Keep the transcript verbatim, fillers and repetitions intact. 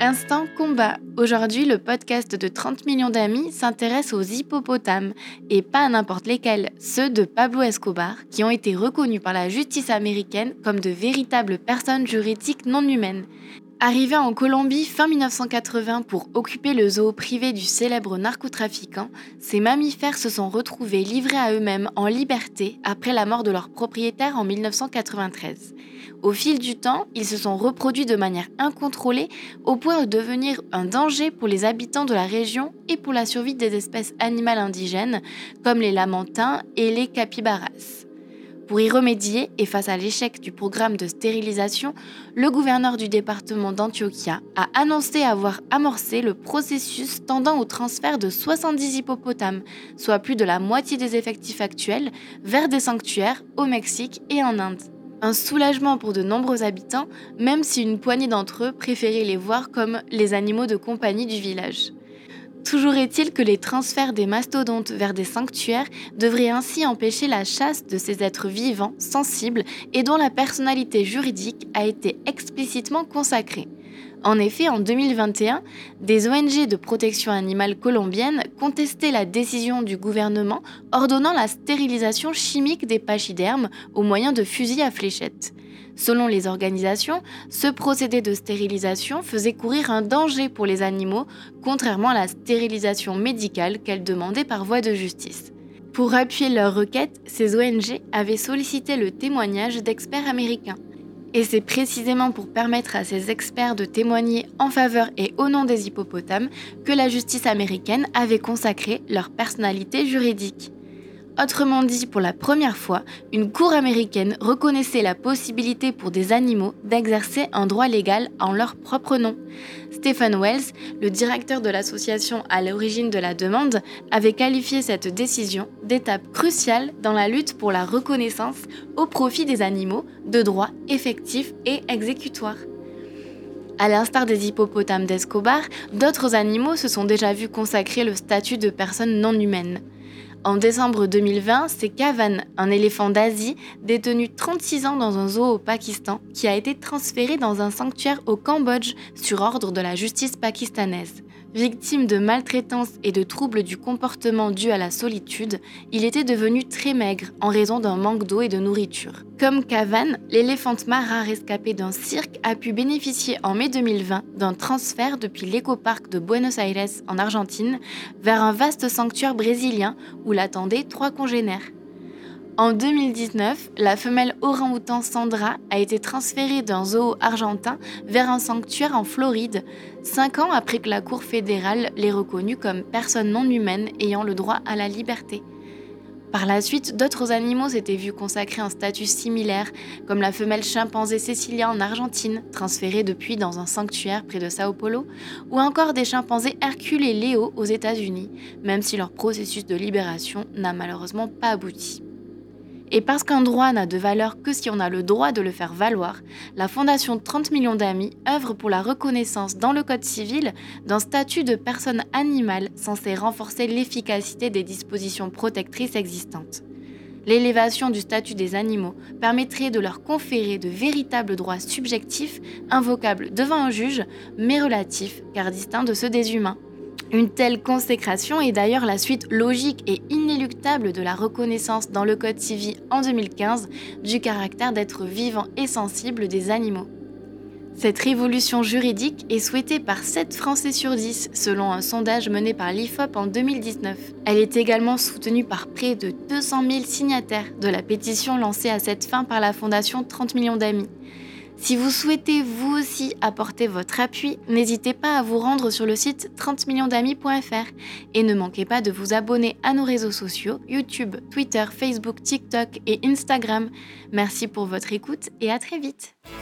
Instant combat. Aujourd'hui, le podcast de trente millions d'amis s'intéresse aux hippopotames, et pas à n'importe lesquels, ceux de Pablo Escobar, qui ont été reconnus par la justice américaine comme de véritables personnes juridiques non humaines. Arrivés en Colombie fin dix-neuf cent quatre-vingts pour occuper le zoo privé du célèbre narcotrafiquant, ces mammifères se sont retrouvés livrés à eux-mêmes en liberté après la mort de leur propriétaire en dix-neuf cent quatre-vingt-treize. Au fil du temps, ils se sont reproduits de manière incontrôlée au point de devenir un danger pour les habitants de la région et pour la survie des espèces animales indigènes comme les lamantins et les capybaras. Pour y remédier et face à l'échec du programme de stérilisation, le gouverneur du département d'Antioquia a annoncé avoir amorcé le processus tendant au transfert de soixante-dix hippopotames, soit plus de la moitié des effectifs actuels, vers des sanctuaires au Mexique et en Inde. Un soulagement pour de nombreux habitants, même si une poignée d'entre eux préférait les voir comme les animaux de compagnie du village. Toujours est-il que les transferts des mastodontes vers des sanctuaires devraient ainsi empêcher la chasse de ces êtres vivants, sensibles et dont la personnalité juridique a été explicitement consacrée. En effet, en deux mille vingt et un, des O N G de protection animale colombiennes contestaient la décision du gouvernement ordonnant la stérilisation chimique des pachydermes au moyen de fusils à fléchettes. Selon les organisations, ce procédé de stérilisation faisait courir un danger pour les animaux, contrairement à la stérilisation médicale qu'elles demandaient par voie de justice. Pour appuyer leur requête, ces O N G avaient sollicité le témoignage d'experts américains. Et c'est précisément pour permettre à ces experts de témoigner en faveur et au nom des hippopotames que la justice américaine avait consacré leur personnalité juridique. Autrement dit, pour la première fois, une cour américaine reconnaissait la possibilité pour des animaux d'exercer un droit légal en leur propre nom. Stephen Wells, le directeur de l'association à l'origine de la demande, avait qualifié cette décision d'étape cruciale dans la lutte pour la reconnaissance au profit des animaux de droits effectifs et exécutoires. À l'instar des hippopotames d'Escobar, d'autres animaux se sont déjà vus consacrer le statut de personnes non humaines. En décembre deux mille vingt, c'est Kavan, un éléphant d'Asie, détenu trente-six ans dans un zoo au Pakistan, qui a été transféré dans un sanctuaire au Cambodge sur ordre de la justice pakistanaise. Victime de maltraitance et de troubles du comportement dus à la solitude, il était devenu très maigre en raison d'un manque d'eau et de nourriture. Comme Kavan, l'éléphante rare rescapé d'un cirque a pu bénéficier en mai deux mille vingt d'un transfert depuis l'écoparc de Buenos Aires en Argentine vers un vaste sanctuaire brésilien où l'attendaient trois congénères. En deux mille dix-neuf, la femelle orang-outan Sandra a été transférée d'un zoo argentin vers un sanctuaire en Floride, cinq ans après que la Cour fédérale l'ait reconnue comme personne non humaine ayant le droit à la liberté. Par la suite, d'autres animaux s'étaient vus consacrer un statut similaire, comme la femelle chimpanzé Cecilia en Argentine, transférée depuis dans un sanctuaire près de Sao Paulo, ou encore des chimpanzés Hercule et Léo aux États-Unis, même si leur processus de libération n'a malheureusement pas abouti. Et parce qu'un droit n'a de valeur que si on a le droit de le faire valoir, la Fondation trente millions d'amis œuvre pour la reconnaissance dans le Code civil d'un statut de personne animale censé renforcer l'efficacité des dispositions protectrices existantes. L'élévation du statut des animaux permettrait de leur conférer de véritables droits subjectifs, invocables devant un juge, mais relatifs car distincts de ceux des humains. Une telle consécration est d'ailleurs la suite logique et inéluctable de la reconnaissance dans le Code civil en deux mille quinze du caractère d'être vivant et sensible des animaux. Cette révolution juridique est souhaitée par sept Français sur dix, selon un sondage mené par l'I F O P en deux mille dix-neuf. Elle est également soutenue par près de deux cent mille signataires de la pétition lancée à cette fin par la Fondation trente millions d'amis. Si vous souhaitez vous aussi apporter votre appui, n'hésitez pas à vous rendre sur le site trente millions d'amis point f r et ne manquez pas de vous abonner à nos réseaux sociaux, YouTube, Twitter, Facebook, TikTok et Instagram. Merci pour votre écoute et à très vite.